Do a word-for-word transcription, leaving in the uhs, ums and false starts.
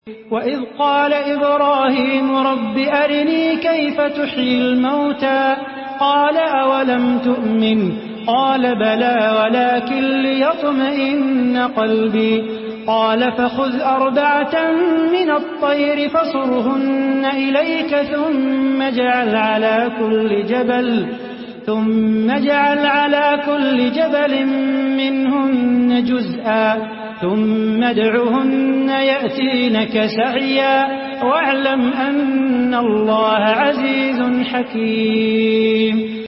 وإذ قال إبراهيم رب أرني كيف تحيي الموتى قال أولم تؤمن قال بلى ولكن ليطمئن قلبي قال فخذ أربعة من الطير فصرهن إليك ثم اجعل على كل جبل ثم اجعل على كل جبل منهن جزءا ثم ادعهن يأتينك سعيا واعلم أن الله عزيز حكيم.